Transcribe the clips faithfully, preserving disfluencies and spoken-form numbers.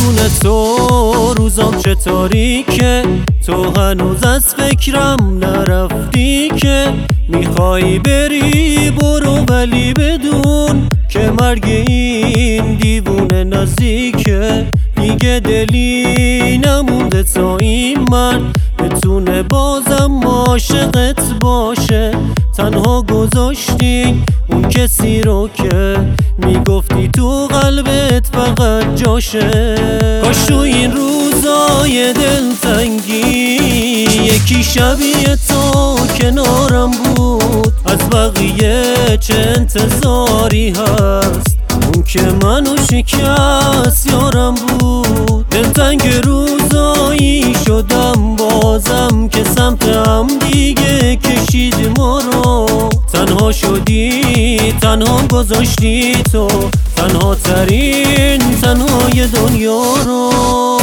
بدون تو روزام چه تاریکه، تو هنوز از فکرم نرفتی که میخوای بری برو، ولی بدون که مرگ این دیوونه نزدیکه. دیگه دلی نمونده تا این مرد بتونه بازم عاشقت باشه. تنها گذاشتی اون کسی رو که میگفتی تو قلبت فقط جاشه. کاش تو این روزای دلتنگی یکی شبیه تو کنارم بود. از بقیه چه انتظاری هست، اون که منو شکست یارم بود. دلتنگ روزایی شدم بازم که سمت هم دیگه کشید ما رو. تنها شدی تنها گذاشتی تو، تنها ترین تنهای دنیا رو.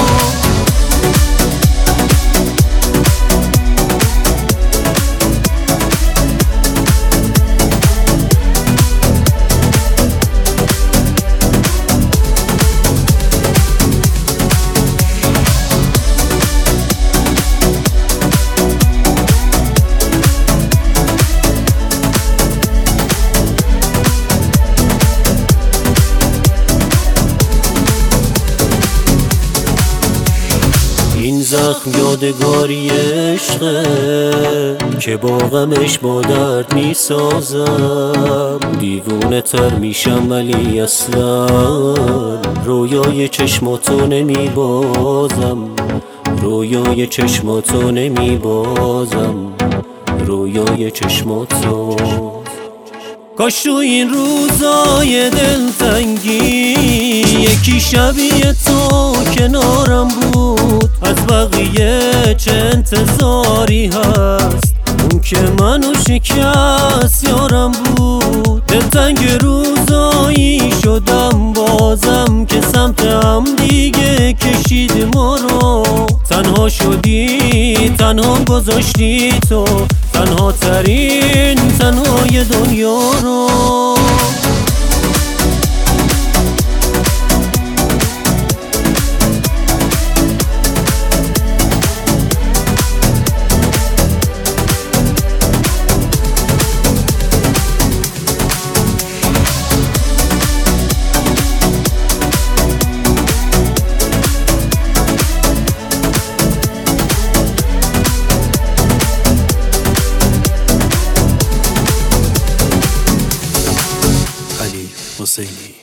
این زخم یادگاری عشقه که با غمش با درد میسازم. دیوونه تر میشم ولی اصلا رویای چشماتو نمیبازم، رویای چشماتو نمیبازم، رویای چشماتو. کاش تو این روزای دلتنگی یکی شبیه تو کنارم بود. از بقیه چه انتظاری هست، اون که منو شکست یارم بود. دلتنگ روزایی شدم بازم که سمت هم دیگه کشید ما رو. تنها شدی تنها گذاشتی تو، تنها ترین تنهای دنیا رو. علی حسینی.